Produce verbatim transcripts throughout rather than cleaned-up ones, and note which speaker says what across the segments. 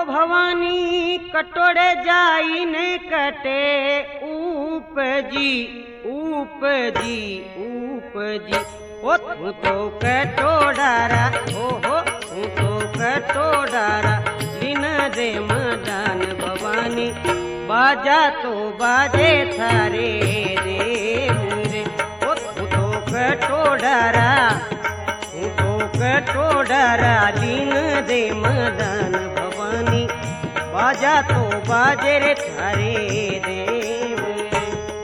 Speaker 1: भवानी कटोरे जाई ने कटे उपजी उपजी उपजी ओ तू तो कटोडारा ओ हो तू तो कटोडारा दिन दे मदान भवानी बाजा तो बाजे थारे देव रे ओ तू तो कटोडारा तू तो कटोडारा दिन दे मदान भवानी बाजा तो बाजे रे थारे देव रे।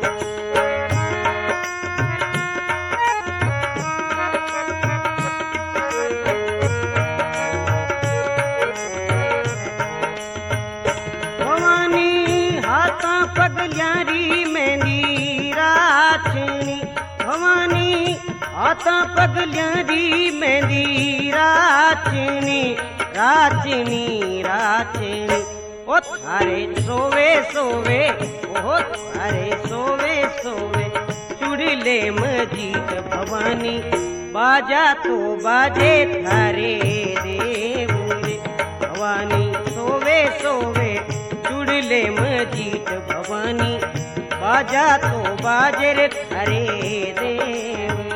Speaker 1: भवानी हाथा पगल्यारी मेंदी राचनी भवानी हाथा पगल्यारी मेंदी राचनी राचनी राचनी ओ थारे सोवे सोवे ओ थारे सोवे सोवे चुड़ीले मजीद भवानी बाजा तो बाजे थारे देव रे भवानी सोवे सोवे चुड़ीले मजीद भवानी बाजा तो बाजे रे थारे देव रे।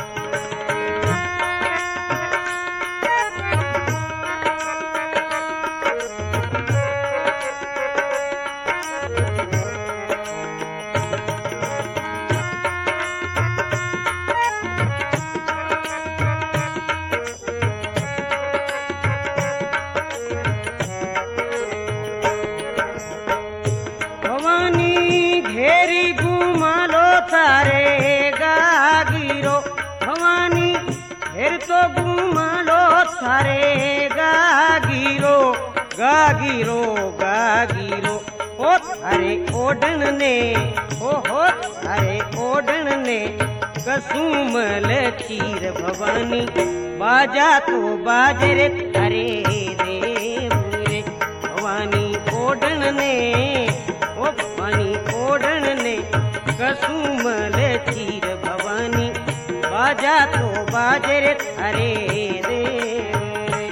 Speaker 1: घेरी घुमालो थारे गागिरो भवानी घेर तो घुमालो थारे गागिरो गागिरो गागिरो ओ थारे ओढ़न ने ओ हो थारे ओढ़न ने कसुमल चीर भवानी बाजा तो बाजे रे थारे देव रे भवानी ओढ़न ने ओ भवानी ओढ़न ने कसुमल चीर भवानी बाजा तो बाजे रे थारे देव रे।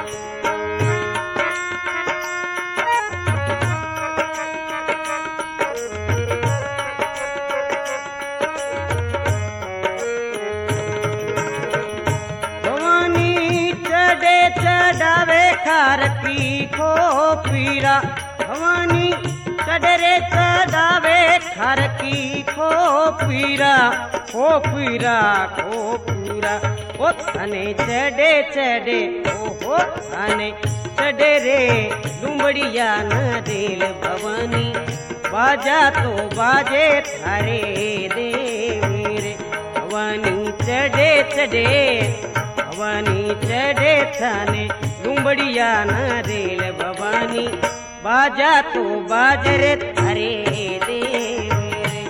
Speaker 1: भवानी चढ़े चढ़ावे खार की खो पीरा भवानी चढ़े चढ़ावे खार की खो पीरा खो पीरा खो पीरा ओ थाने चढ़े चढ़े ओ हो थाने चढ़े रे लुमड़िया न दिल भवानी बाजा तो बाजे थारे देव रे भवानी चढ़े चढ़े भवानी चढ़े थाने लुमड़िया न दिल भवानी बाजा तो बाजे रे थारे देव रे।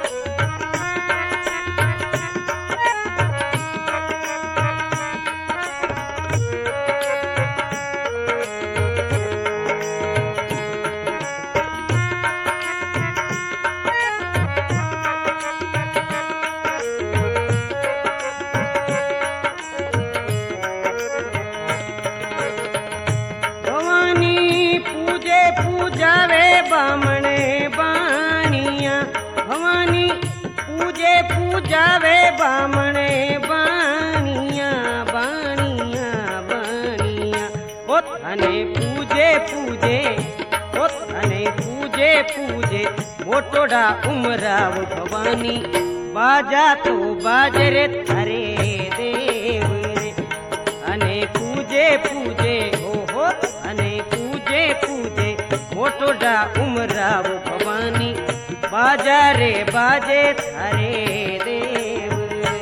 Speaker 1: पूजावे बामणे बानिया भवानी पूजे पूजावे बामणे बानिया बानिया बानिया ओ थाने पूजे पूजे ओ थाने पूजे पूजे मोटोड़ा उमराव भवानी बाजा तो बाजे रे थारे देव रे अने पूजे पूजे ओ हो अने पूजे पूजे मोटोड़ा उमराव भवानी बाजा रे बाजे थारे देव रे।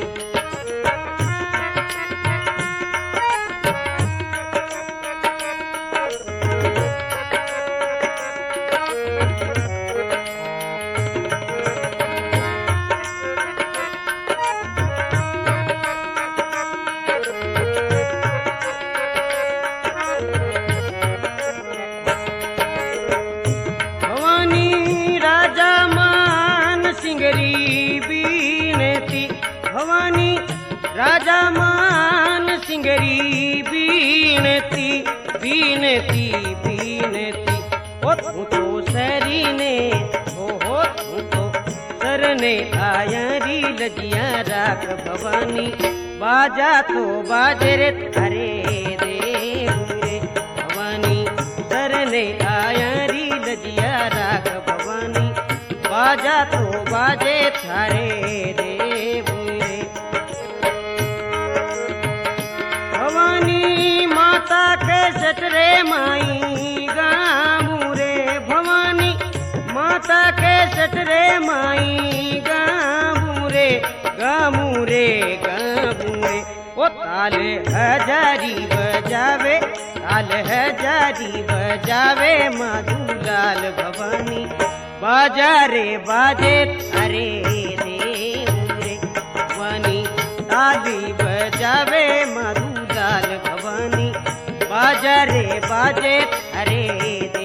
Speaker 1: राजा मान ડીંગરી બીનતી બીનતી બીનતી ઓ તું તો સરીને ઓહો તું તો સરને આયરી લજિયા રાખ ભવાની બાજા તો બાજે રે તારે દેવ રે ભવાની સરને આયરી લજિયા રાખ ભવાની बाजा तो बाजे थारे देव रे भवानी माता के सटरे माई गामू रे भवानी माता के सटरे माई गामू रे गामू रे गामू रे ओ ताल हजारी बजावे ताल हजारी बजावे माधुलाल भवानी बाजा रे बाजे थारे देव रे भवानी ताली बजावे मधुलाल भवानी बाजा रे बाजे थारे